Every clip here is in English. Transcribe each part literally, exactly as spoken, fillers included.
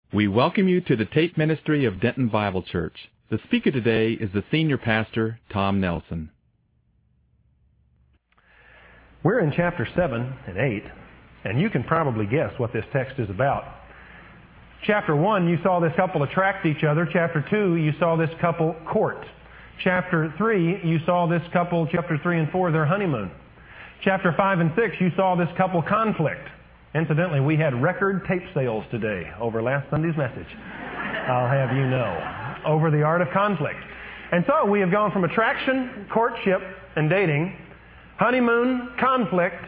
We welcome you to the tape ministry of Denton Bible Church. The speaker today is the senior pastor, Tom Nelson. We're in chapter seven and eight, and you can probably guess what this text is about. Chapter one, you saw this couple attract each other. Chapter two, you saw this couple court. Chapter three, you saw this couple, chapter three and four, their honeymoon. Chapter five and six, you saw this couple conflict. Incidentally, we had record tape sales today over last Sunday's message. I'll have you know. Over the art of conflict. And so we have gone from attraction, courtship, and dating, honeymoon, conflict.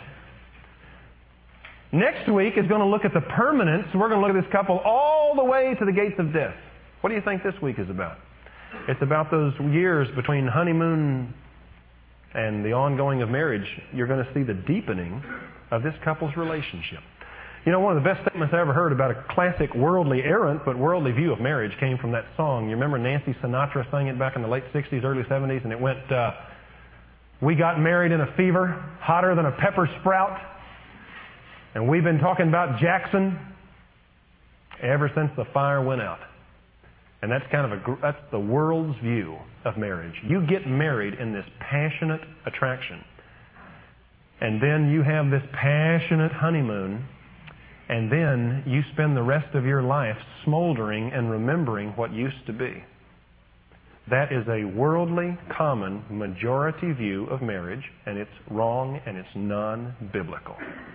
Next week is going to look at the permanence. We're going to look at this couple all the way to the gates of death. What do you think this week is about? It's about those years between honeymoon and the ongoing of marriage. You're going to see the deepening of this couple's relationship. You know, one of the best statements I ever heard about a classic worldly errant but worldly view of marriage came from that song. You remember Nancy Sinatra sang it back in the late sixties, early seventies, and it went, uh, we got married in a fever, hotter than a pepper sprout, and we've been talking about Jackson ever since the fire went out. And that's kind of a, that's the world's view of marriage. You get married in this passionate attraction. And then you have this passionate honeymoon, and then you spend the rest of your life smoldering and remembering what used to be. That is a worldly, common, majority view of marriage, and it's wrong and it's non-biblical.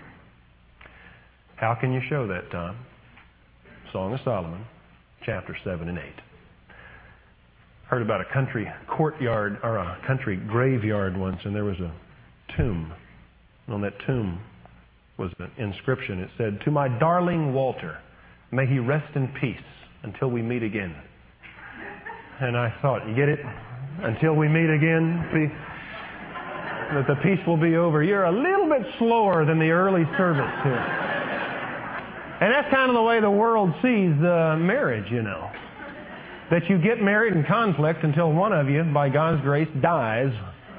How can you show that, Tom? Song of Solomon, chapter seven and eight. Heard about a country courtyard, or a country graveyard once, and there was a tomb. On that tomb was an inscription. It said, "To my darling Walter, may he rest in peace until we meet again." And I thought, you get it? Until we meet again, see, that the peace will be over. You're a little bit slower than the early service here. And that's kind of the way the world sees uh, marriage, you know. That you get married in conflict until one of you, by God's grace, dies.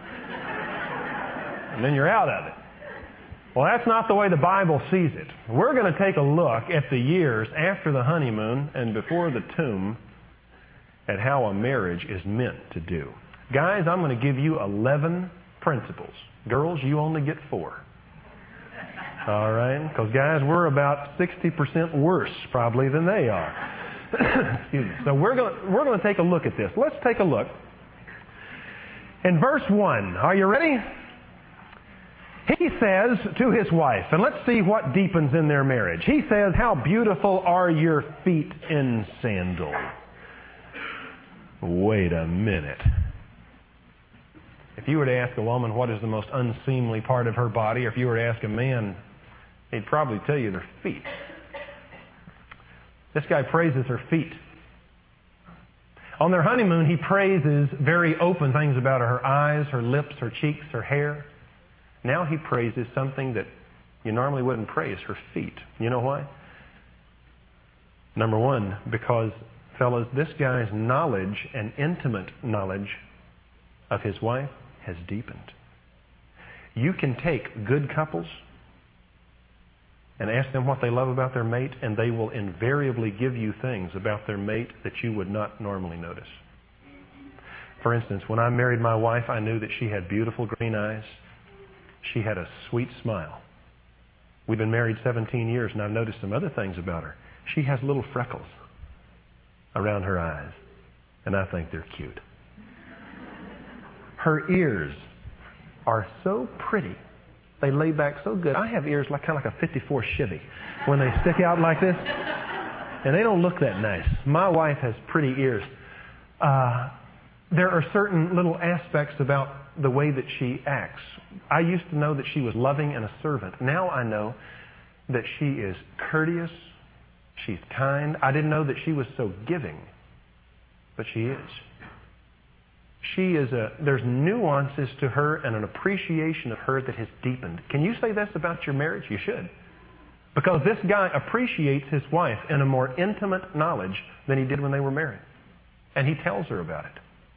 And then you're out of it. Well, that's not the way the Bible sees it. We're going to take a look at the years after the honeymoon and before the tomb at how a marriage is meant to do. Guys, I'm going to give you eleven principles. Girls, you only get four. All right? Because, guys, we're about sixty percent worse, probably, than they are. Excuse me. So we're going to, we're going to take a look at this. Let's take a look. In verse one, are you ready? He says to his wife, and let's see what deepens in their marriage. He says, "How beautiful are your feet in sandals." Wait a minute. If you were to ask a woman what is the most unseemly part of her body, or if you were to ask a man, he'd probably tell you their feet. This guy praises her feet. On their honeymoon, he praises very open things about her: her eyes, her lips, her cheeks, her hair. Now he praises something that you normally wouldn't praise: her feet. You know why? Number one, because, fellas, this guy's knowledge and intimate knowledge of his wife has deepened. You can take good couples and ask them what they love about their mate, and they will invariably give you things about their mate that you would not normally notice. For instance, when I married my wife, I knew that she had beautiful green eyes. She had a sweet smile. We've been married seventeen years, and I've noticed some other things about her. She has little freckles around her eyes, and I think they're cute. Her ears are so pretty. They lay back so good. I have ears like kind of like a fifty-four Chevy when they stick out like this, and they don't look that nice. My wife has pretty ears. Uh, there are certain little aspects about the way that she acts. I used to know that she was loving and a servant. Now I know that she is courteous. She's kind. I didn't know that she was so giving, but she is. She is a, there's nuances to her and an appreciation of her that has deepened. Can you say this about your marriage? You should. Because this guy appreciates his wife in a more intimate knowledge than he did when they were married. And he tells her about it.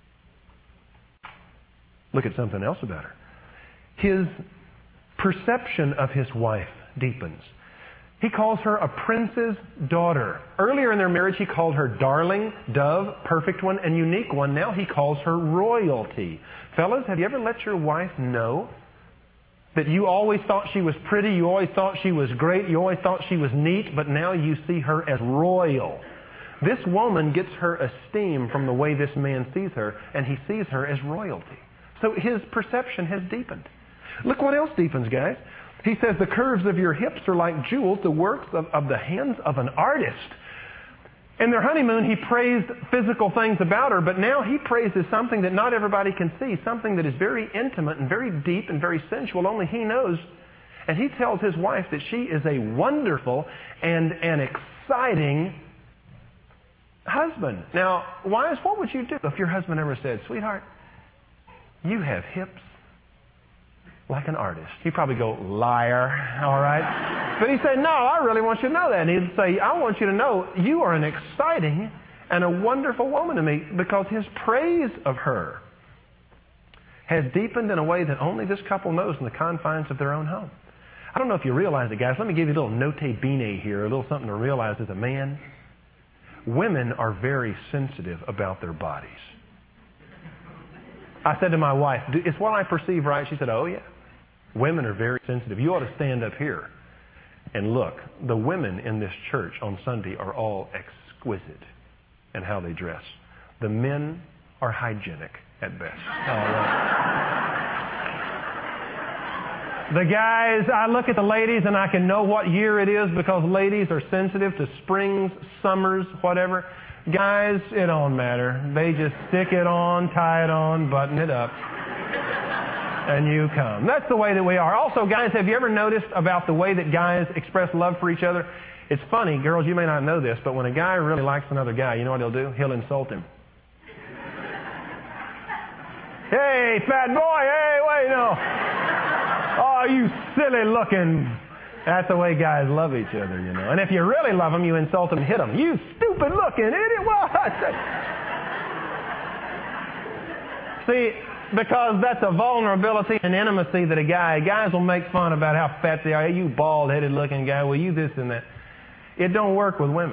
Look at something else about her. His perception of his wife deepens. He calls her a prince's daughter. Earlier in their marriage, he called her darling, dove, perfect one, and unique one. Now he calls her royalty. Fellas, have you ever let your wife know that you always thought she was pretty, you always thought she was great, you always thought she was neat, but now you see her as royal? This woman gets her esteem from the way this man sees her, and he sees her as royalty. So his perception has deepened. Look what else deepens, guys. He says, the curves of your hips are like jewels, the works of, of the hands of an artist. In their honeymoon, he praised physical things about her, but now he praises something that not everybody can see, something that is very intimate and very deep and very sensual. Only he knows. And he tells his wife that she is a wonderful and an exciting husband. Now, wives, what would you do if your husband ever said, sweetheart, you have hips like an artist? He'd probably go, liar, all right? But he said, no, I really want you to know that. And he'd say, I want you to know you are an exciting and a wonderful woman to me, because his praise of her has deepened in a way that only this couple knows in the confines of their own home. I don't know if you realize it, guys. Let me give you a little note bene here, a little something to realize as a man. Women are very sensitive about their bodies. I said to my wife, is what I perceive right? She said, oh yeah. Women are very sensitive. You ought to stand up here and look. The women in this church on Sunday are all exquisite in how they dress. The men are hygienic at best. All right. The guys, I look at the ladies and I can know what year it is, because ladies are sensitive to springs, summers, whatever. Guys, it don't matter. They just stick it on, tie it on, button it up, and you come. That's the way that we are. Also, guys, have you ever noticed about the way that guys express love for each other? It's funny, girls, you may not know this, but when a guy really likes another guy, you know what he'll do? He'll insult him. Hey, fat boy, hey, wait, no. Oh, you silly looking. That's the way guys love each other, you know. And if you really love them, you insult them and hit them. You stupid looking idiot. What? See, because that's a vulnerability and intimacy that a guy, guys will make fun about how fat they are. Hey, you bald-headed looking guy, well, you this and that. It don't work with women.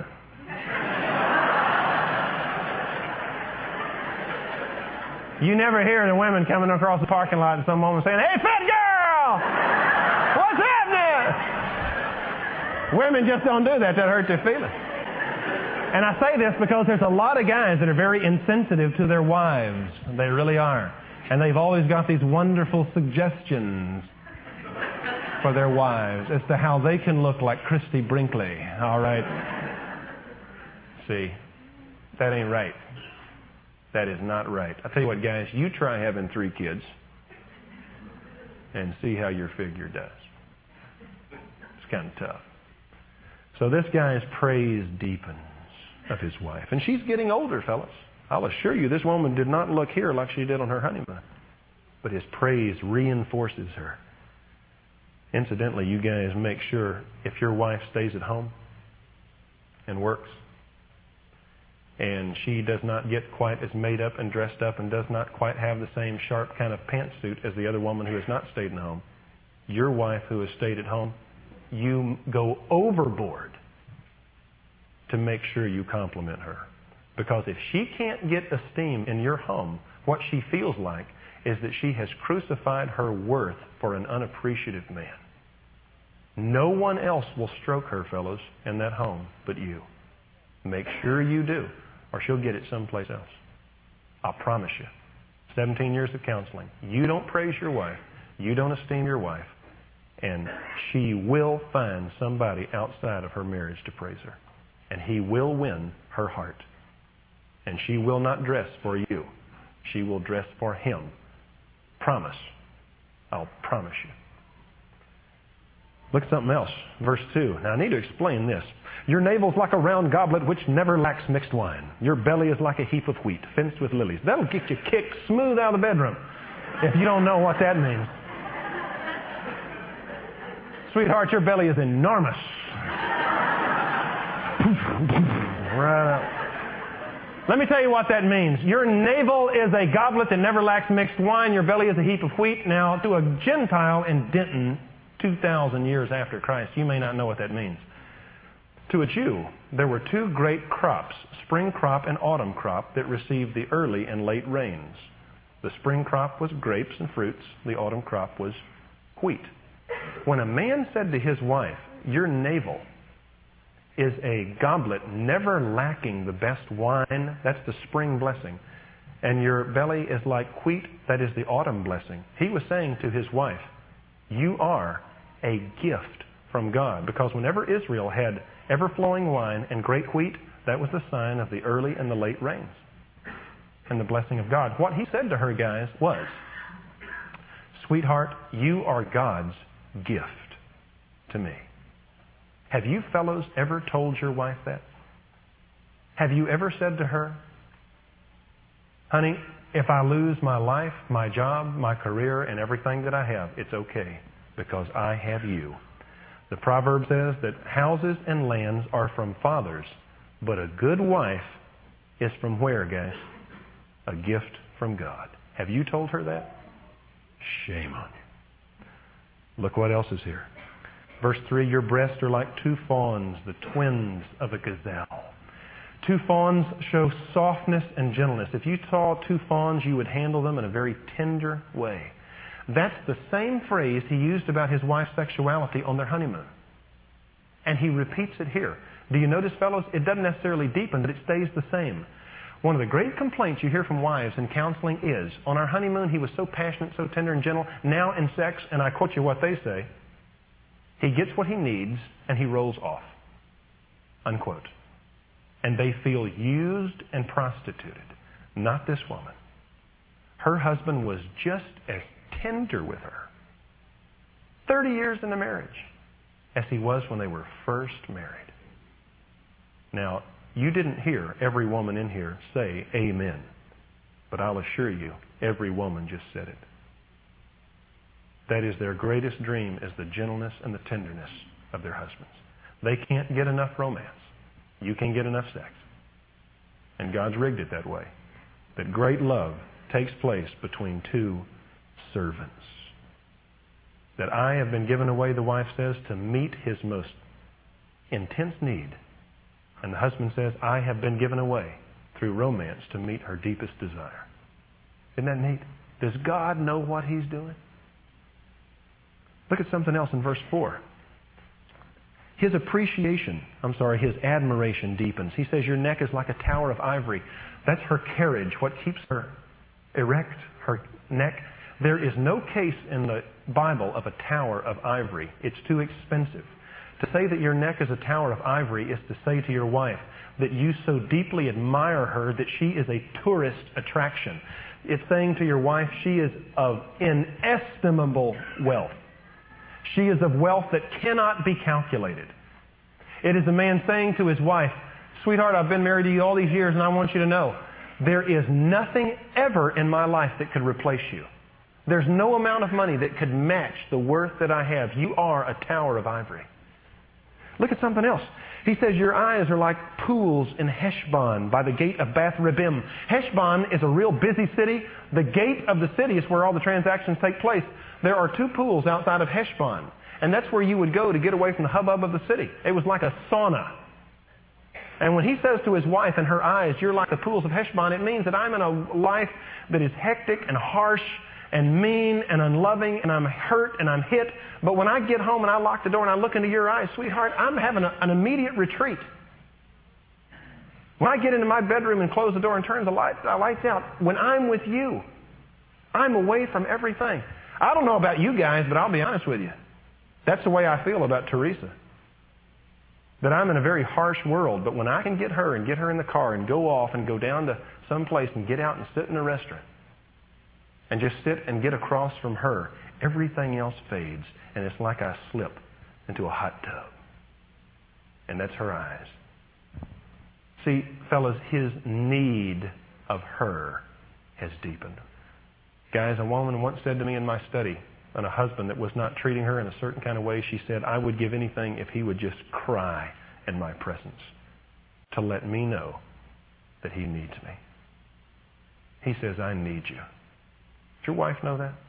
You never hear the women coming across the parking lot and some woman saying, hey, fat girl! What's happening? Women just don't do that. That hurts their feelings. And I say this because there's a lot of guys that are very insensitive to their wives. They really are. And they've always got these wonderful suggestions for their wives as to how they can look like Christy Brinkley. All right? See, that ain't right. That is not right. I tell you what, guys, you try having three kids and see how your figure does. It's kind of tough. So this guy's praise deepens of his wife. And she's getting older, fellas. I'll assure you, this woman did not look here like she did on her honeymoon. But his praise reinforces her. Incidentally, you guys make sure if your wife stays at home and works, and she does not get quite as made up and dressed up and does not quite have the same sharp kind of pantsuit as the other woman who has not stayed in home, your wife who has stayed at home, you go overboard to make sure you compliment her. Because if she can't get esteem in your home, what she feels like is that she has crucified her worth for an unappreciative man. No one else will stroke her, fellows, in that home but you. Make sure you do, or she'll get it someplace else. I'll promise you. seventeen years of counseling. You don't praise your wife. You don't esteem your wife. And she will find somebody outside of her marriage to praise her. And he will win her heart. And she will not dress for you. She will dress for him. Promise. I'll promise you. Look at something else. Verse two. Now I need to explain this. Your navel's like a round goblet which never lacks mixed wine. Your belly is like a heap of wheat fenced with lilies. That'll get you kicked smooth out of the bedroom if you don't know what that means. Sweetheart, your belly is enormous. Right up. Let me tell you what that means. Your navel is a goblet that never lacks mixed wine. Your belly is a heap of wheat. Now, to a Gentile in Denton, two thousand years after Christ, you may not know what that means. To a Jew, there were two great crops, spring crop and autumn crop, that received the early and late rains. The spring crop was grapes and fruits. The autumn crop was wheat. When a man said to his wife, "Your navel is a goblet never lacking the best wine," that's the spring blessing, "and your belly is like wheat," that is the autumn blessing, he was saying to his wife, "You are a gift from God." Because whenever Israel had ever-flowing wine and great wheat, that was the sign of the early and the late rains and the blessing of God. What he said to her, guys, was, "Sweetheart, you are God's gift to me." Have you fellows ever told your wife that? Have you ever said to her, "Honey, if I lose my life, my job, my career, and everything that I have, it's okay because I have you"? The proverb says that houses and lands are from fathers, but a good wife is from where, guys? A gift from God. Have you told her that? Shame on you. Look what else is here. Verse three, "Your breasts are like two fawns, the twins of a gazelle." Two fawns show softness and gentleness. If you saw two fawns, you would handle them in a very tender way. That's the same phrase he used about his wife's sexuality on their honeymoon. And he repeats it here. Do you notice, fellows? It doesn't necessarily deepen, but it stays the same. One of the great complaints you hear from wives in counseling is, "On our honeymoon, he was so passionate, so tender and gentle. Now in sex," and I quote you what they say, "he gets what he needs and he rolls off." Unquote. And they feel used and prostituted. Not this woman. Her husband was just as tender with her, thirty years in the marriage, as he was when they were first married. Now, you didn't hear every woman in here say amen, but I'll assure you, every woman just said it. That is their greatest dream, is the gentleness and the tenderness of their husbands. They can't get enough romance. You can get enough sex. And God's rigged it that way, that great love takes place between two servants. That I have been given away, the wife says, to meet his most intense need. And the husband says, I have been given away through romance to meet her deepest desire. Isn't that neat? Does God know what he's doing? Look at something else in verse four. His appreciation, I'm sorry, his admiration deepens. He says, your neck is like a tower of ivory. That's her carriage, what keeps her erect, her neck. There is no case in the Bible of a tower of ivory. It's too expensive. To say that your neck is a tower of ivory is to say to your wife that you so deeply admire her that she is a tourist attraction. It's saying to your wife she is of inestimable wealth. She is of wealth that cannot be calculated. It is a man saying to his wife, sweetheart, I've been married to you all these years and I want you to know there is nothing ever in my life that could replace you. There's no amount of money that could match the worth that I have. You are a tower of ivory. Look at something else. He says, your eyes are like pools in Heshbon by the gate of Bath Rabbim. Heshbon is a real busy city. The gate of the city is where all the transactions take place. There are two pools outside of Heshbon, and that's where you would go to get away from the hubbub of the city. It was like a sauna. And when he says to his wife in her eyes, you're like the pools of Heshbon, it means that I'm in a life that is hectic and harsh and mean and unloving, and I'm hurt and I'm hit. But when I get home and I lock the door and I look into your eyes, sweetheart, I'm having a, an immediate retreat. When I get into my bedroom and close the door and turn the light, uh, lights out, when I'm with you, I'm away from everything. I don't know about you guys, but I'll be honest with you. That's the way I feel about Teresa. That I'm in a very harsh world, but when I can get her and get her in the car and go off and go down to some place and get out and sit in a restaurant and just sit and get across from her, everything else fades, and it's like I slip into a hot tub. And that's her eyes. See, fellas, his need of her has deepened. Guys, a woman once said to me in my study, on a husband that was not treating her in a certain kind of way, she said, I would give anything if he would just cry in my presence to let me know that he needs me. He says, I need you. Does your wife know that?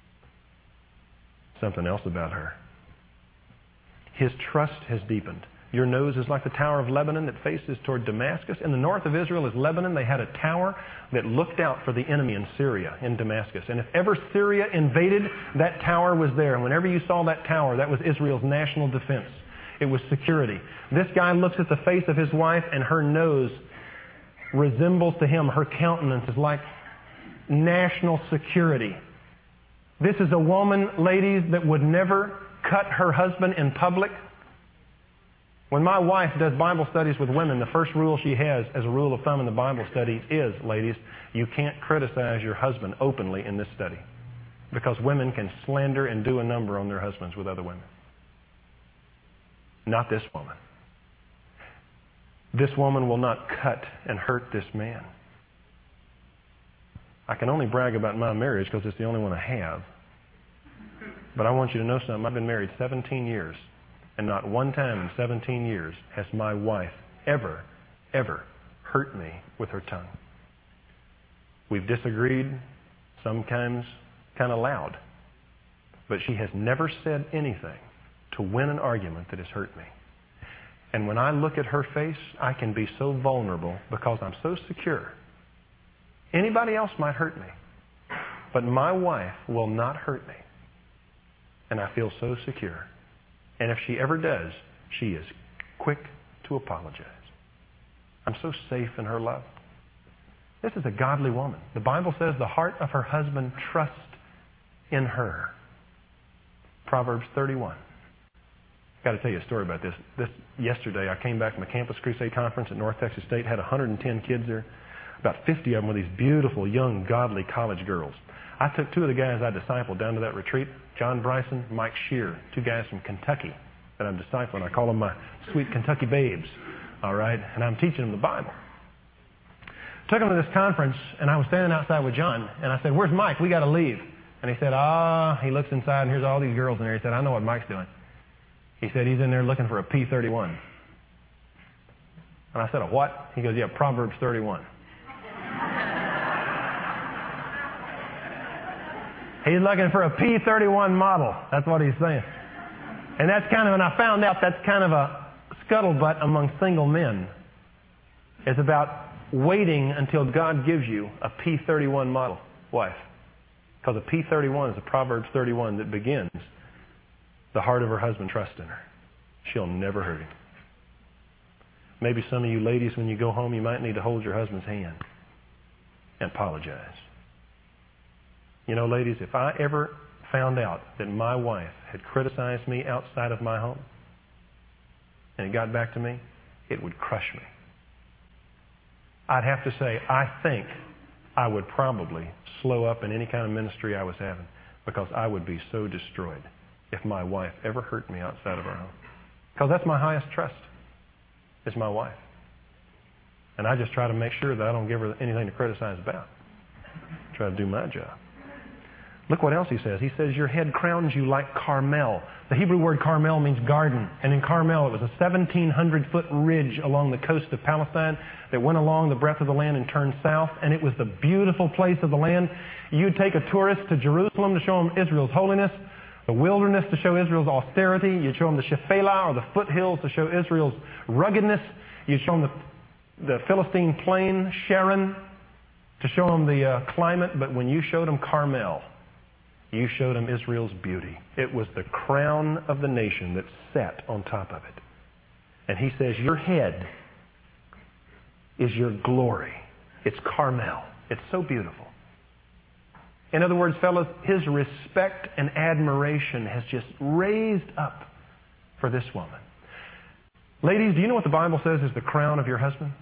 Something else about her. His trust has deepened. Your nose is like the Tower of Lebanon that faces toward Damascus. In the north of Israel is Lebanon. They had a tower that looked out for the enemy in Syria, in Damascus. And if ever Syria invaded, that tower was there. And whenever you saw that tower, that was Israel's national defense. It was security. This guy looks at the face of his wife, and her nose resembles to him. Her countenance is like national security. This is a woman, ladies, that would never cut her husband in public. When my wife does Bible studies with women, the first rule she has as a rule of thumb in the Bible studies is, ladies, you can't criticize your husband openly in this study, because women can slander and do a number on their husbands with other women. Not this woman. This woman will not cut and hurt this man. I can only brag about my marriage because it's the only one I have. But I want you to know something. I've been married seventeen years. And not one time in seventeen years has my wife ever, ever hurt me with her tongue. We've disagreed, sometimes kind of loud. But she has never said anything to win an argument that has hurt me. And when I look at her face, I can be so vulnerable because I'm so secure. Anybody else might hurt me, but my wife will not hurt me. And I feel so secure. And if she ever does, she is quick to apologize. I'm so safe in her love. This is a godly woman. The Bible says the heart of her husband trusts in her. Proverbs thirty-one. I've got to tell you a story about this. This yesterday, I came back from a Campus Crusade conference at North Texas State, had one hundred ten kids there. About fifty of them were these beautiful, young, godly college girls. I took two of the guys I discipled down to that retreat, John Bryson, Mike Shear, two guys from Kentucky that I'm discipling. I call them my sweet Kentucky babes, all right? And I'm teaching them the Bible. Took them to this conference, and I was standing outside with John, and I said, "Where's Mike? We got to leave." And he said, "Ah," he looks inside, and here's all these girls in there. He said, "I know what Mike's doing." He said, "He's in there looking for a P thirty-one. And I said, "A what?" He goes, "Yeah, Proverbs thirty-one. He's looking for a P thirty-one model. That's what he's saying. And that's kind of, and I found out that's kind of a scuttlebutt among single men. It's about waiting until God gives you a P thirty-one model wife. Because a P thirty-one is a Proverbs thirty-one that begins, the heart of her husband trusts in her. She'll never hurt him. Maybe some of you ladies, when you go home, you might need to hold your husband's hand and apologize. You know, ladies, if I ever found out that my wife had criticized me outside of my home and it got back to me, it would crush me. I'd have to say, I think I would probably slow up in any kind of ministry I was having because I would be so destroyed if my wife ever hurt me outside of our home. Because that's my highest trust, is my wife. And I just try to make sure that I don't give her anything to criticize about. Try to do my job. Look what else he says. He says, your head crowns you like Carmel. The Hebrew word Carmel means garden. And in Carmel, it was a seventeen hundred foot ridge along the coast of Palestine that went along the breadth of the land and turned south. And it was the beautiful place of the land. You'd take a tourist to Jerusalem to show them Israel's holiness, the wilderness to show Israel's austerity. You'd show them the Shephelah, or the foothills, to show Israel's ruggedness. You'd show them the, the Philistine plain, Sharon, to show them the uh, climate. But when you showed them Carmel, you showed them Israel's beauty. It was the crown of the nation that sat on top of it. And he says, your head is your glory. It's Carmel. It's so beautiful. In other words, fellas, his respect and admiration has just raised up for this woman. Ladies, do you know what the Bible says is the crown of your husband?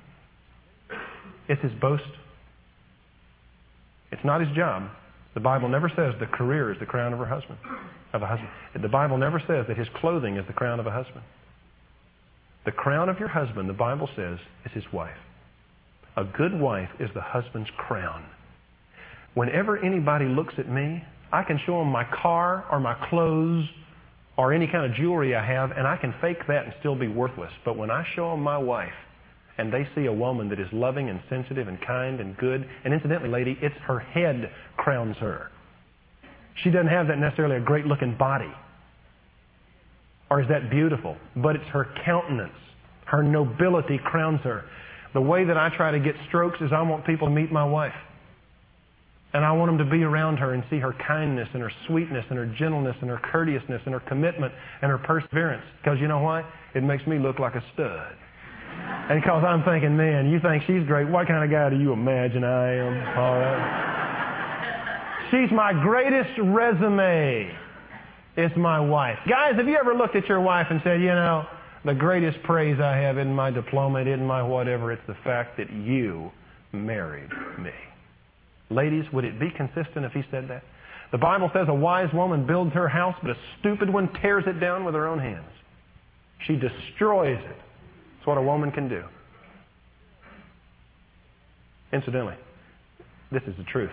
It's his boast. It's not his job. The Bible never says the career is the crown of her husband, of a husband. The Bible never says that his clothing is the crown of a husband. The crown of your husband, the Bible says, is his wife. A good wife is the husband's crown. Whenever anybody looks at me, I can show them my car or my clothes or any kind of jewelry I have, and I can fake that and still be worthless. But when I show them my wife, and they see a woman that is loving and sensitive and kind and good, and incidentally, lady, it's her head crowns her. She doesn't have that necessarily a great looking body, or is that beautiful, but it's her countenance Her nobility crowns her. The way that I try to get strokes is I want people to meet my wife. And I want them to be around her and see her kindness and her sweetness and her gentleness and her courteousness and her commitment and her perseverance. Because you know why? It makes me look like a stud. And because I'm thinking, man, you think she's great. What kind of guy do you imagine I am? All right. She's my greatest resume. It's my wife. Guys, have you ever looked at your wife and said, you know, the greatest praise I have in my diploma, in my whatever, it's the fact that you married me. Ladies, would it be consistent if he said that? The Bible says a wise woman builds her house, but a stupid one tears it down with her own hands. She destroys it. That's what a woman can do. Incidentally, this is the truth.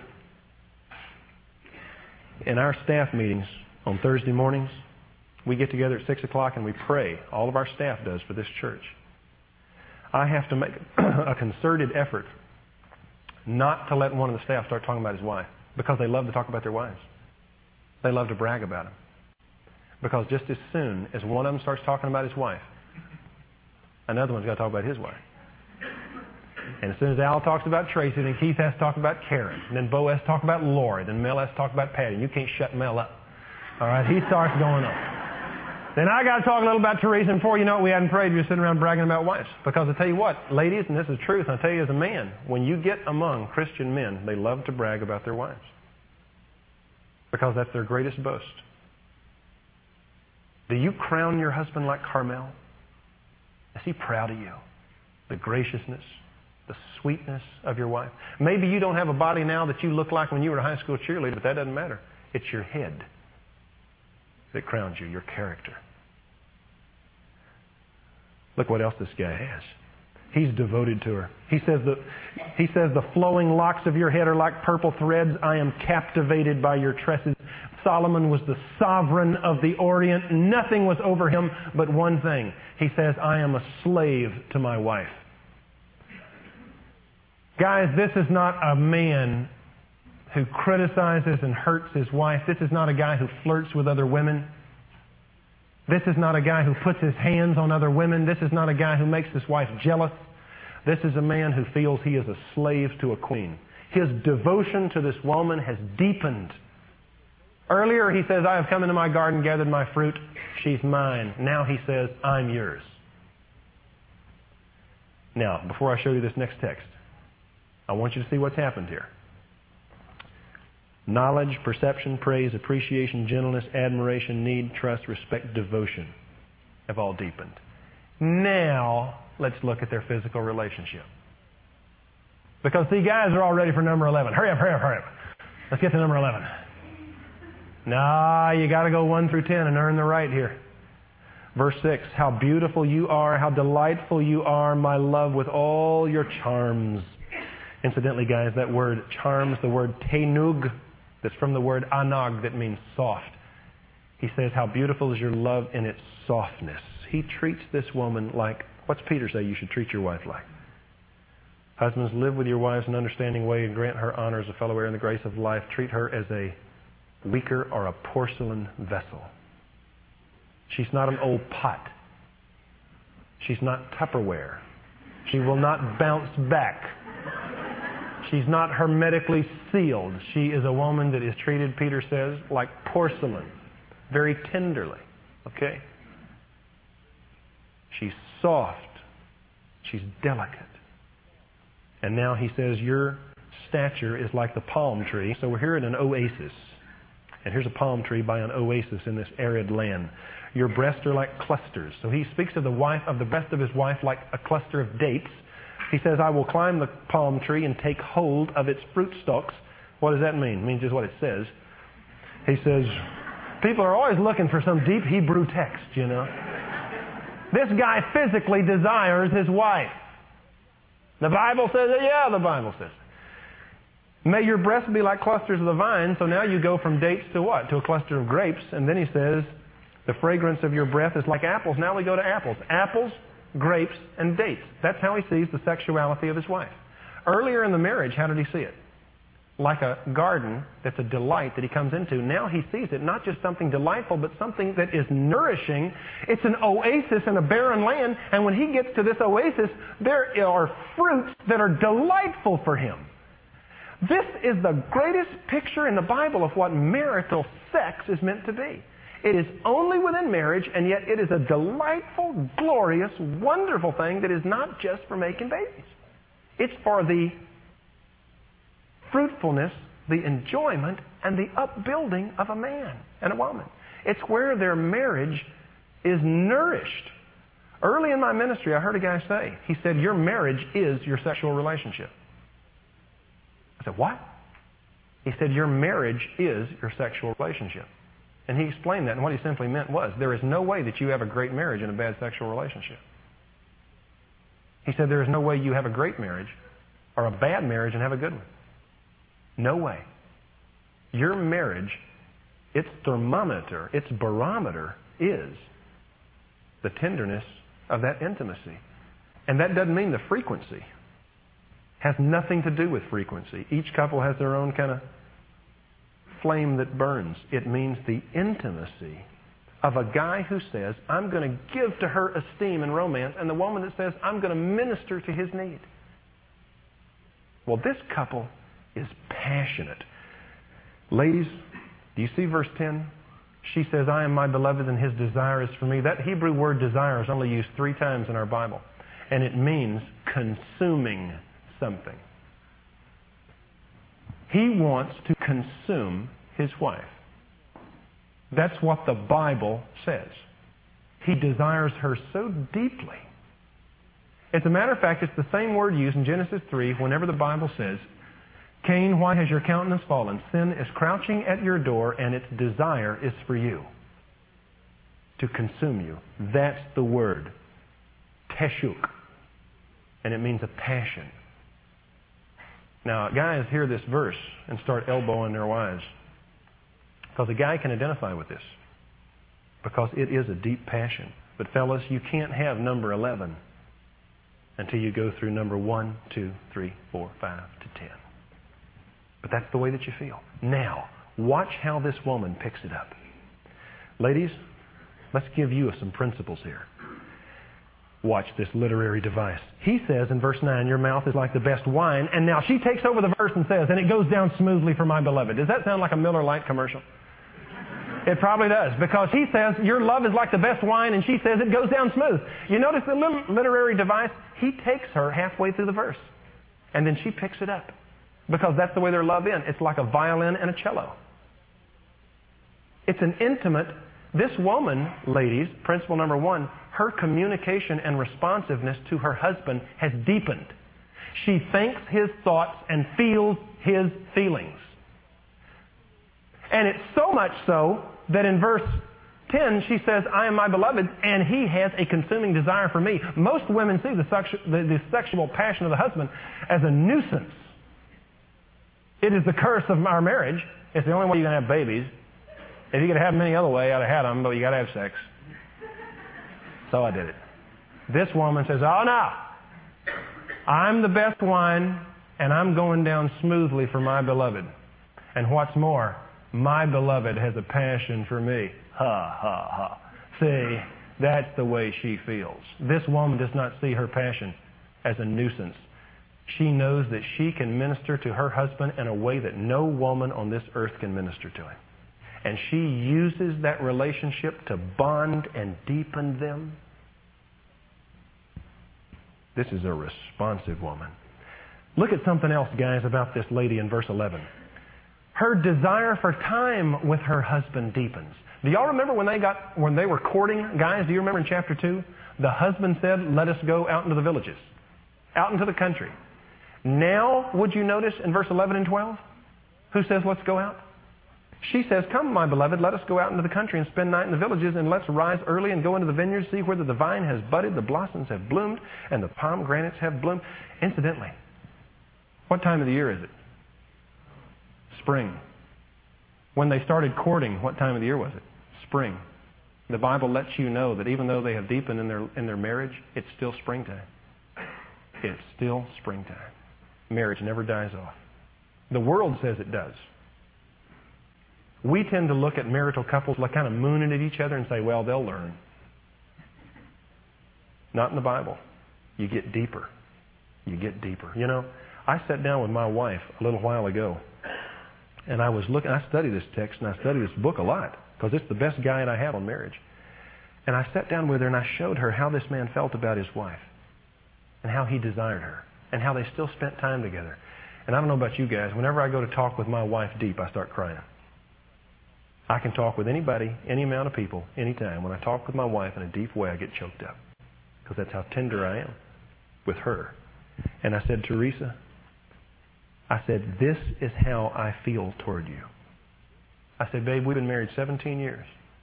In our staff meetings on Thursday mornings, we get together at six o'clock and we pray. All of our staff does for this church. I have to make a concerted effort not to let one of the staff start talking about his wife, because they love to talk about their wives. They love to brag about them. Because just as soon as one of them starts talking about his wife, another one's got to talk about his wife. And as soon as Al talks about Tracy, then Keith has to talk about Karen. And then Bo has to talk about Lori. Then Mel has to talk about Patty. You can't shut Mel up. All right? He starts going on. Then I got to talk a little about Teresa. And before you know it, we hadn't prayed. You're sitting around bragging about wives. Because I tell you what, ladies, and this is the truth, I tell you as a man, when you get among Christian men, they love to brag about their wives. Because that's their greatest boast. Do you crown your husband like Carmel? Is he proud of you? The graciousness, the sweetness of your wife. Maybe you don't have a body now that you look like when you were a high school cheerleader, but that doesn't matter. It's your head that crowns you, your character. Look what else this guy has. He's devoted to her. He says the, he says, the flowing locks of your head are like purple threads. I am captivated by your tresses. Solomon was the sovereign of the Orient. Nothing was over him but one thing. He says, I am a slave to my wife. Guys, this is not a man who criticizes and hurts his wife. This is not a guy who flirts with other women. This is not a guy who puts his hands on other women. This is not a guy who makes his wife jealous. This is a man who feels he is a slave to a queen. His devotion to this woman has deepened. Earlier he says, I have come into my garden, gathered my fruit. She's mine. Now he says, I'm yours. Now, before I show you this next text, I want you to see what's happened here. Knowledge, perception, praise, appreciation, gentleness, admiration, need, trust, respect, devotion have all deepened. Now, let's look at their physical relationship. Because, see, guys are all ready for number eleven. Hurry up, hurry up, hurry up. Let's get to number eleven. Nah, you got to go one through ten and earn the right here. Verse six, how beautiful you are, how delightful you are, my love, with all your charms. Incidentally, guys, that word charms, the word tenug, that's from the word anag, that means soft. He says, how beautiful is your love in its softness. He treats this woman like, what's Peter say you should treat your wife like? Husbands, live with your wives in an understanding way and grant her honor as a fellow heir in the grace of life. Treat her as a weaker or a porcelain vessel. She's not an old pot. She's not Tupperware. She will not bounce back. She's not hermetically sealed. She is a woman that is treated, Peter says, like porcelain, very tenderly. Okay? She's soft. She's delicate. And now he says, your stature is like the palm tree. So we're here in an oasis. And here's a palm tree by an oasis in this arid land. Your breasts are like clusters. So he speaks of the wife, of the breast of his wife, like a cluster of dates. He says, I will climb the palm tree and take hold of its fruit stalks. What does that mean? It means just what it says. He says, people are always looking for some deep Hebrew text, you know. This guy physically desires his wife. The Bible says it? Yeah, the Bible says it. May your breasts be like clusters of the vine. So now you go from dates to what? To a cluster of grapes. And then he says, the fragrance of your breath is like apples. Now we go to apples. Apples, grapes, and dates. That's how he sees the sexuality of his wife. Earlier in the marriage, how did he see it? like a garden that's a delight that he comes into. Now he sees it not just something delightful, but something that is nourishing. It's an oasis in a barren land, and when he gets to this oasis, there are fruits that are delightful for him. This is the greatest picture in the Bible of what marital sex is meant to be. It is only within marriage, and yet it is a delightful, glorious, wonderful thing that is not just for making babies. It's for the fruitfulness, the enjoyment, and the upbuilding of a man and a woman. It's where their marriage is nourished. Early in my ministry, I heard a guy say, he said, your marriage is your sexual relationship. I said, what? He said, your marriage is your sexual relationship. And he explained that, and what he simply meant was, there is no way that you have a great marriage and a bad sexual relationship. He said, there is no way you have a great marriage or a bad marriage and have a good one. No way. Your marriage, its thermometer, its barometer is the tenderness of that intimacy. And that doesn't mean the frequency. Has nothing to do with frequency. Each couple has their own kind of flame that burns. It means the intimacy of a guy who says, I'm going to give to her esteem and romance, and the woman that says, I'm going to minister to his need. Well, this couple is passionate. Ladies, do you see verse ten? She says, I am my beloved and his desire is for me. That Hebrew word desire is only used three times in our Bible. And it means consuming something. He wants to consume his wife. That's what the Bible says. He desires her so deeply. As a matter of fact, it's the same word used in Genesis three whenever the Bible says, Cain, why has your countenance fallen? Sin is crouching at your door, and its desire is for you, to consume you. That's the word, teshuk, and it means a passion. Now, guys hear this verse and start elbowing their wives, because a guy can identify with this, because it is a deep passion. But fellas, you can't have number eleven until you go through number one, two, three, four, five to ten. But that's the way that you feel. Now, watch how this woman picks it up. Ladies, let's give you some principles here. Watch this literary device. He says in verse nine, your mouth is like the best wine. And now she takes over the verse and says, and it goes down smoothly for my beloved. Does that sound like a Miller Lite commercial? It probably does, because he says, your love is like the best wine, and she says it goes down smooth. You notice the little literary device? He takes her halfway through the verse, and then she picks it up, because that's the way their love is. It's like a violin and a cello. It's an intimate. This woman, ladies, principle number one, her communication and responsiveness to her husband has deepened. She thinks his thoughts and feels his feelings. And it's so much so that in verse ten she says, I am my beloved, and he has a consuming desire for me. Most women see the, sexu- the, the sexual passion of the husband as a nuisance. It is the curse of our marriage. It's the only way you're going to have babies. If you could have them any other way, I'd have had them, but you got to have sex. So I did it. This woman says, oh no, I'm the best wine, and I'm going down smoothly for my beloved. And what's more, my beloved has a passion for me. Ha, ha, ha. See, that's the way she feels. This woman does not see her passion as a nuisance. She knows that she can minister to her husband in a way that no woman on this earth can minister to him. And she uses that relationship to bond and deepen them. This is a responsive woman. Look at something else, guys, about this lady in verse eleven. Her desire for time with her husband deepens. Do y'all remember when they got when they were courting, guys? Do you remember in chapter two? The husband said, let us go out into the villages, out into the country. Now, would you notice in verse eleven and twelve? Who says, let's go out? She says, come, my beloved, let us go out into the country and spend night in the villages, and let's rise early and go into the vineyards, see whether the vine has budded, the blossoms have bloomed, and the pomegranates have bloomed. Incidentally, what time of the year is it? Spring. When they started courting, what time of the year was it? Spring. The Bible lets you know that even though they have deepened in their in their marriage, it's still springtime. It's still springtime. Marriage never dies off. The world says it does. We tend to look at marital couples like kind of mooning at each other and say, well, they'll learn. Not in the Bible. You get deeper. You get deeper. You know, I sat down with my wife a little while ago, and I was looking, I study this text and I study this book a lot because it's the best guide I have on marriage. And I sat down with her and I showed her how this man felt about his wife and how he desired her and how they still spent time together. And I don't know about you guys, whenever I go to talk with my wife deep, I start crying. I can talk with anybody, any amount of people, anytime. When I talk with my wife in a deep way, I get choked up because that's how tender I am with her. And I said, Teresa, I said, this is how I feel toward you. I said, babe, we've been married seventeen years.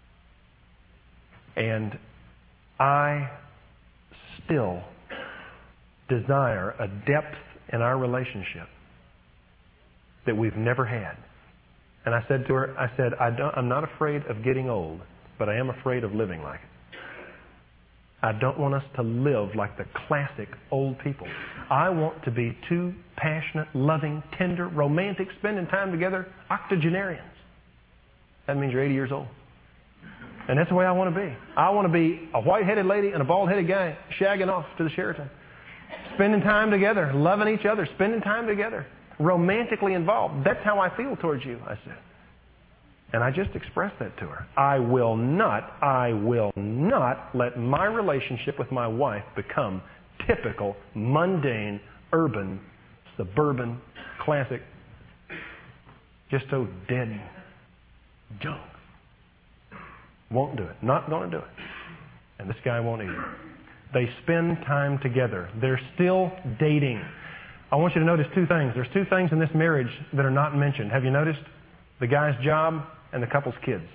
And I still desire a depth in our relationship that we've never had. And I said to her, I said, I don't, I'm not afraid of getting old, but I am afraid of living like it. I don't want us to live like the classic old people. I want to be two passionate, loving, tender, romantic, spending time together octogenarians. That means you're eighty years old. And that's the way I want to be. I want to be a white-headed lady and a bald-headed guy shagging off to the Sheraton. Spending time together, loving each other, spending time together, romantically involved. That's how I feel towards you, I said. And I just expressed that to her. I will not, I will not let my relationship with my wife become typical, mundane, urban, suburban, classic, just so dead junk. Won't do it. Not going to do it. And this guy won't either. They spend time together. They're still dating. I want you to notice two things. There's two things in this marriage that are not mentioned. Have you noticed? The guy's job and the couple's kids.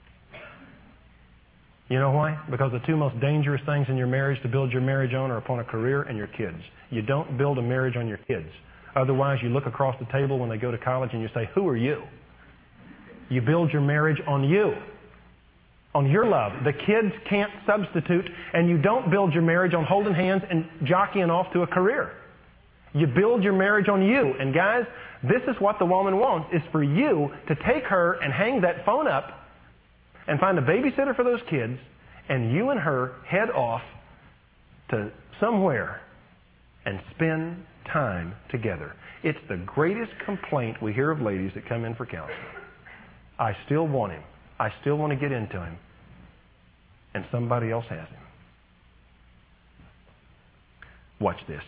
You know why? Because the two most dangerous things in your marriage to build your marriage on are upon a career and your kids. You don't build a marriage on your kids. Otherwise, you look across the table when they go to college and you say, who are you? You build your marriage on you. On your love. The kids can't substitute, and you don't build your marriage on holding hands and jockeying off to a career. You build your marriage on you. And guys, this is what the woman wants, is for you to take her and hang that phone up and find a babysitter for those kids, and you and her head off to somewhere and spend time together. It's the greatest complaint we hear of ladies that come in for counseling. I still want him. I still want to get into him. And somebody else has him. Watch this.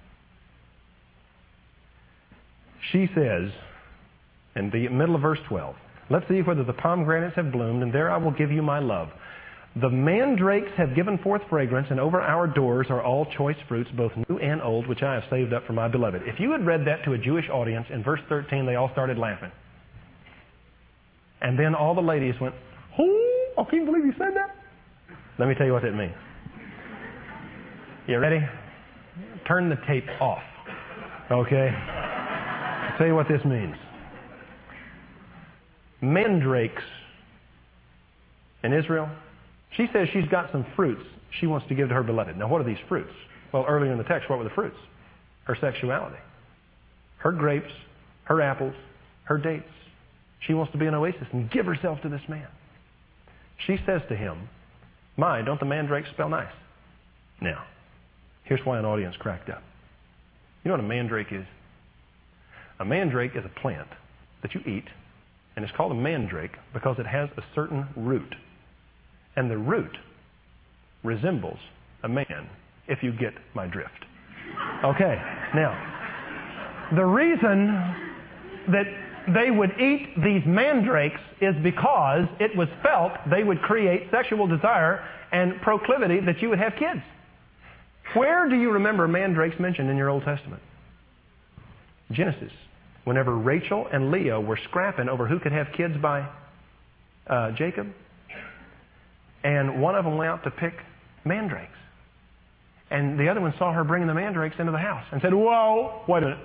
She says, in the middle of verse twelve, let's see whether the pomegranates have bloomed, and there I will give you my love. The mandrakes have given forth fragrance, and over our doors are all choice fruits, both new and old, which I have saved up for my beloved. If you had read that to a Jewish audience, in verse thirteen, they all started laughing. And then all the ladies went, oh, I can't believe you said that. Let me tell you what that means. You ready? Turn the tape off. Okay? I'll tell you what this means. Mandrakes in Israel, she says she's got some fruits she wants to give to her beloved. Now, what are these fruits? Well, earlier in the text, what were the fruits? Her sexuality. Her grapes, her apples, her dates. She wants to be an oasis and give herself to this man. She says to him, my, don't the mandrakes smell nice? Now, here's why an audience cracked up. You know what a mandrake is? A mandrake is a plant that you eat, and it's called a mandrake because it has a certain root. And the root resembles a man, if you get my drift. Okay, now, the reason that they would eat these mandrakes is because it was felt they would create sexual desire and proclivity that you would have kids. Where do you remember mandrakes mentioned in your Old Testament? Genesis. Whenever Rachel and Leah were scrapping over who could have kids by uh, Jacob, and one of them went out to pick mandrakes. And the other one saw her bringing the mandrakes into the house and said, whoa, wait a minute.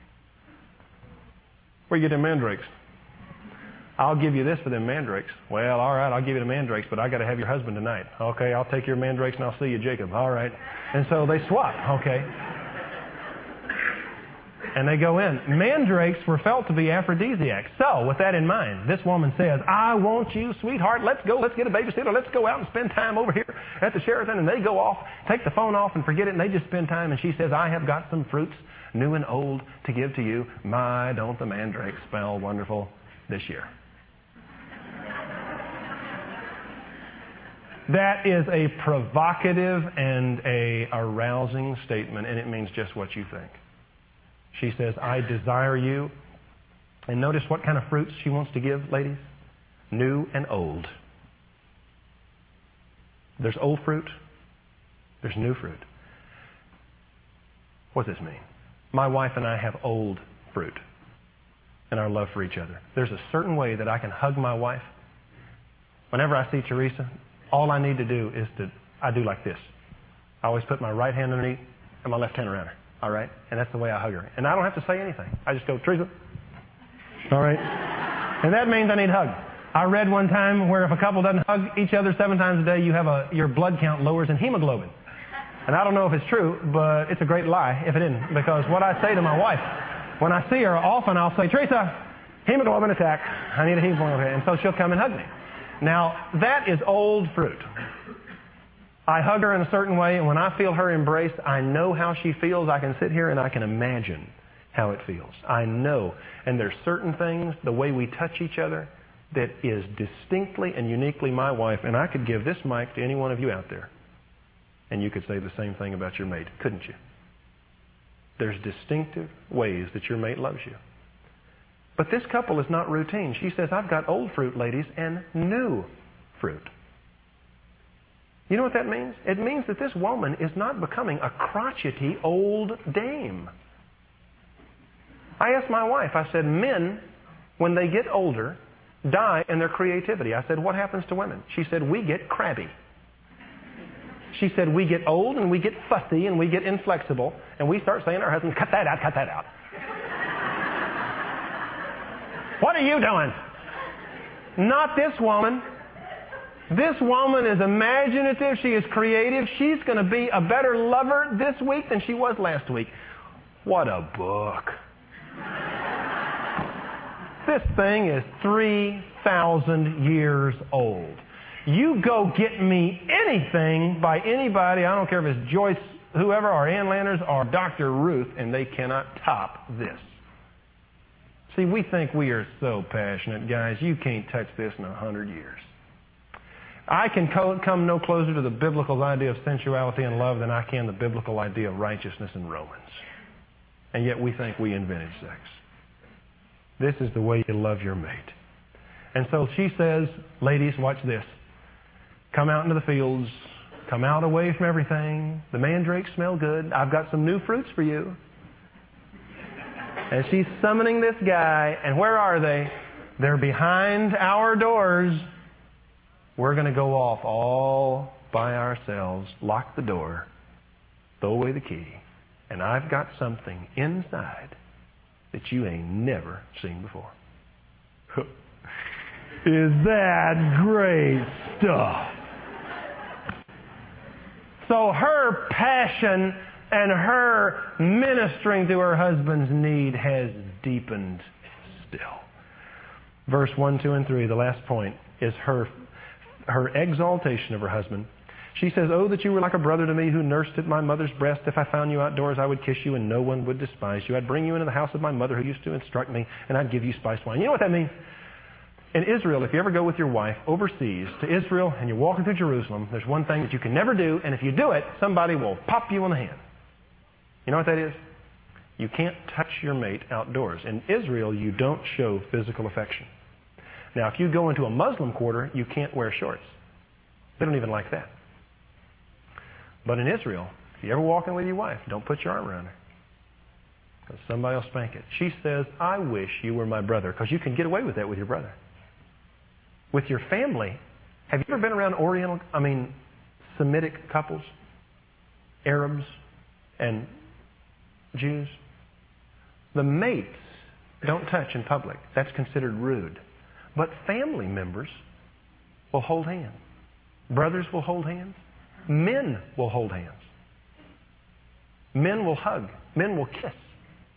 Where you get them mandrakes? I'll give you this for them mandrakes. Well, all right, I'll give you the mandrakes, but I got to have your husband tonight. Okay, I'll take your mandrakes and I'll see you, Jacob. All right. And so they swap. Okay. And they go in. Mandrakes were felt to be aphrodisiacs. So, with that in mind, this woman says, I want you, sweetheart. Let's go. Let's get a babysitter. Let's go out and spend time over here at the Sheraton. And they go off, take the phone off and forget it, and they just spend time. And she says, I have got some fruits, new and old, to give to you. My, don't the mandrakes smell wonderful this year. That is a provocative and a arousing statement, and it means just what you think. She says, I desire you. And notice what kind of fruits she wants to give, ladies. New and old. There's old fruit. There's new fruit. What does this mean? My wife and I have old fruit in our love for each other. There's a certain way that I can hug my wife. Whenever I see Teresa, all I need to do is to, I do like this. I always put my right hand underneath and my left hand around her. All right? And that's the way I hug her. And I don't have to say anything. I just go, Teresa. All right? And that means I need a hug. I read one time where if a couple doesn't hug each other seven times a day, you have a, your blood count lowers in hemoglobin. And I don't know if it's true, but it's a great lie if it isn't. Because what I say to my wife, when I see her, often I'll say, Teresa, hemoglobin attack. I need a hemoglobin attack. And so she'll come and hug me. Now, that is old fruit. I hug her in a certain way, and when I feel her embrace, I know how she feels. I can sit here and I can imagine how it feels. I know. And there's certain things, the way we touch each other, that is distinctly and uniquely my wife. And I could give this mic to any one of you out there, and you could say the same thing about your mate, couldn't you? There's distinctive ways that your mate loves you. But this couple is not routine. She says, I've got old fruit, ladies, and new fruit. You know what that means? It means that this woman is not becoming a crotchety old dame. I asked my wife, I said, men, when they get older, die in their creativity. I said, what happens to women? She said, we get crabby. She said, we get old and we get fussy and we get inflexible, and we start saying to our husbands, cut that out, cut that out. What are you doing? Not this woman. This woman is imaginative. She is creative. She's going to be a better lover this week than she was last week. What a book. This thing is three thousand years old. You go get me anything by anybody, I don't care if it's Joyce, whoever, or Ann Landers, or Doctor Ruth, and they cannot top this. See, we think we are so passionate, guys. You can't touch this in a hundred years. I can co- come no closer to the biblical idea of sensuality and love than I can the biblical idea of righteousness in Romans. And yet we think we invented sex. This is the way you love your mate. And so she says, ladies, watch this. Come out into the fields. Come out away from everything. The mandrakes smell good. I've got some new fruits for you. And she's summoning this guy. And where are they? They're behind our doors. We're going to go off all by ourselves, lock the door, throw away the key, and I've got something inside that you ain't never seen before. Is that great stuff? So her passion and her ministering to her husband's need has deepened still. Verse one, two, and three, the last point, is her her exaltation of her husband. She says, oh, that you were like a brother to me who nursed at my mother's breast. If I found you outdoors, I would kiss you and no one would despise you. I'd bring you into the house of my mother who used to instruct me, and I'd give you spiced wine. You know what that means? In Israel, if you ever go with your wife overseas to Israel and you're walking through Jerusalem, there's one thing that you can never do, and if you do it, somebody will pop you on the hand. You know what that is? You can't touch your mate outdoors. In Israel, you don't show physical affection. Now, if you go into a Muslim quarter, you can't wear shorts. They don't even like that. But in Israel, if you ever walk in with your wife, don't put your arm around her, because somebody will spank it. She says, I wish you were my brother, because you can get away with that with your brother. With your family, have you ever been around Oriental, I mean, Semitic couples? Arabs and Jews? The mates don't touch in public. That's considered rude. But family members will hold hands. Brothers will hold hands. Men will hold hands. Men will hug. Men will kiss.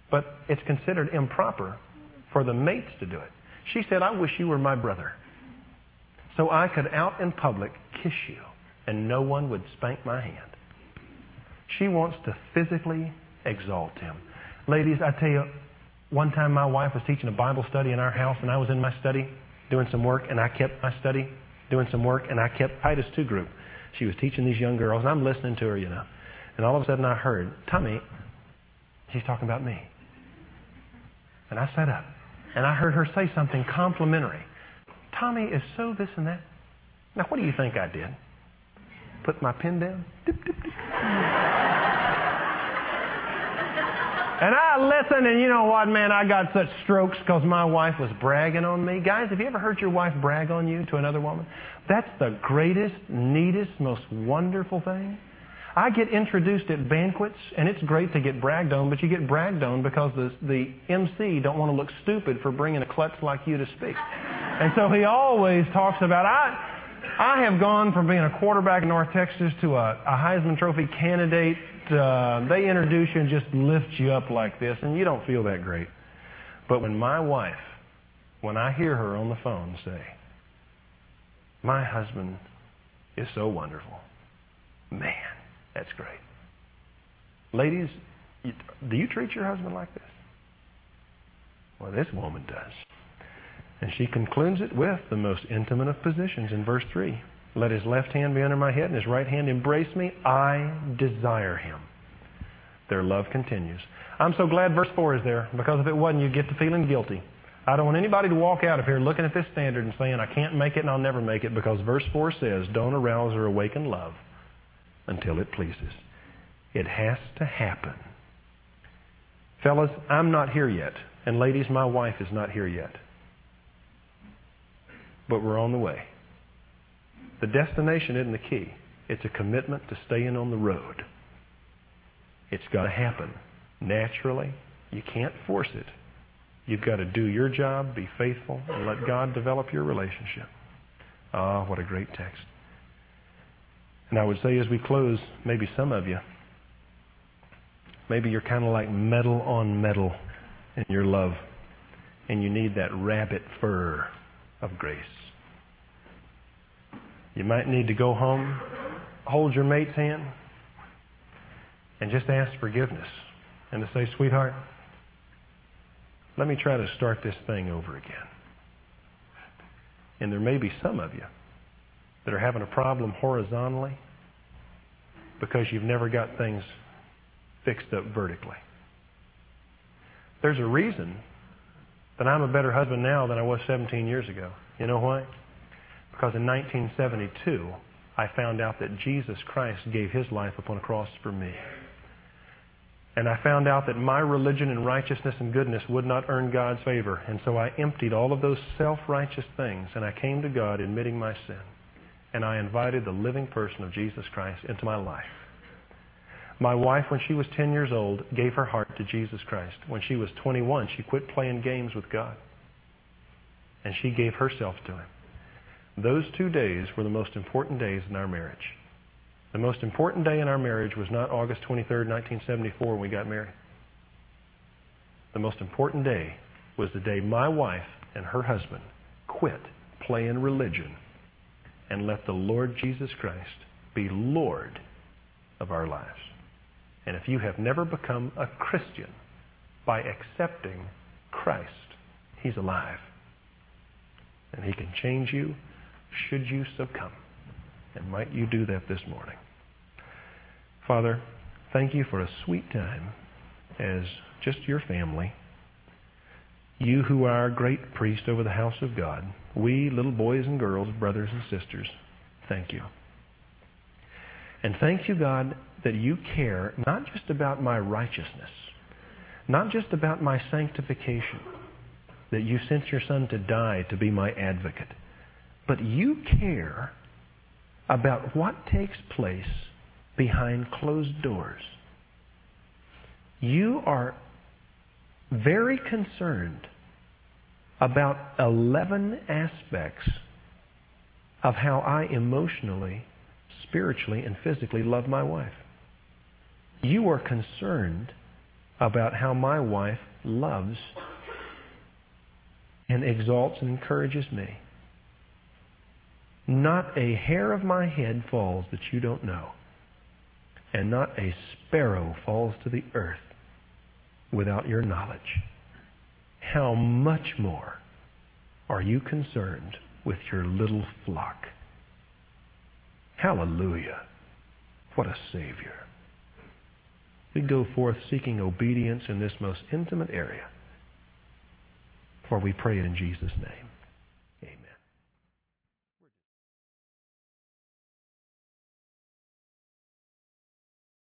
but it's considered improper for the mates to do it. She said, I wish you were my brother, so I could out in public kiss you and no one would spank my hand. She wants to physically exalt him. Ladies, I tell you, one time my wife was teaching a Bible study in our house, and I was in my study doing some work, and I kept my study doing some work, and I kept Titus two group. She was teaching these young girls, and I'm listening to her, you know. And all of a sudden I heard, Tommy, she's talking about me. And I sat up, and I heard her say something complimentary. Tommy is so this and that. Now, what do you think I did? Put my pen down? Dip, dip, dip. And I listened, and you know what, man? I got such strokes because my wife was bragging on me. Guys, have you ever heard your wife brag on you to another woman? That's the greatest, neatest, most wonderful thing. I get introduced at banquets, and it's great to get bragged on, but you get bragged on because the, the M C don't want to look stupid for bringing a klutz like you to speak. And so he always talks about, I I have gone from being a quarterback in North Texas to a, a Heisman Trophy candidate. Uh, they introduce you and just lift you up like this, and you don't feel that great. But when my wife, when I hear her on the phone say, my husband is so wonderful, man, that's great. Ladies, you, do you treat your husband like this? Well, this woman does. And she concludes it with the most intimate of positions in verse three. Let his left hand be under my head and his right hand embrace me. I desire him. Their love continues. I'm so glad verse four is there, because if it wasn't, you'd get to feeling guilty. I don't want anybody to walk out of here looking at this standard and saying, I can't make it and I'll never make it, because verse four says, don't arouse or awaken love until it pleases. It has to happen. Fellas, I'm not here yet. And ladies, my wife is not here yet. But we're on the way. The destination isn't the key. It's a commitment to staying on the road. It's got to happen naturally. You can't force it. You've got to do your job, be faithful, and let God develop your relationship. Ah, what a great text. And I would say as we close, maybe some of you, maybe you're kind of like metal on metal in your love, and you need that rabbit fur of grace. You might need to go home, hold your mate's hand, and just ask forgiveness. And to say, sweetheart, let me try to start this thing over again. And there may be some of you that are having a problem horizontally because you've never got things fixed up vertically. There's a reason that I'm a better husband now than I was seventeen years ago. You know why? Because in nineteen seventy-two, I found out that Jesus Christ gave his life upon a cross for me. And I found out that my religion and righteousness and goodness would not earn God's favor. And so I emptied all of those self-righteous things, and I came to God admitting my sin. And I invited the living person of Jesus Christ into my life. My wife, when she was ten years old, gave her heart to Jesus Christ. When she was twenty-one, she quit playing games with God. And she gave herself to him. Those two days were the most important days in our marriage. The most important day in our marriage was not August twenty-third, nineteen seventy-four, when we got married. The most important day was the day my wife and her husband quit playing religion and let the Lord Jesus Christ be Lord of our lives. And if you have never become a Christian by accepting Christ, he's alive. And he can change you should you succumb. And might you do that this morning. Father, thank you for a sweet time as just your family. You who are our great priest over the house of God. We, little boys and girls, brothers and sisters, thank you. And thank you, God, that you care not just about my righteousness, not just about my sanctification, that you sent your Son to die to be my advocate, but you care about what takes place behind closed doors. You are very concerned about eleven aspects of how I emotionally, spiritually, and physically love my wife. You are concerned about how my wife loves and exalts and encourages me. Not a hair of my head falls that you don't know, and not a sparrow falls to the earth without your knowledge. How much more are you concerned with your little flock? Hallelujah. What a Savior. We go forth seeking obedience in this most intimate area. For we pray it in Jesus' name.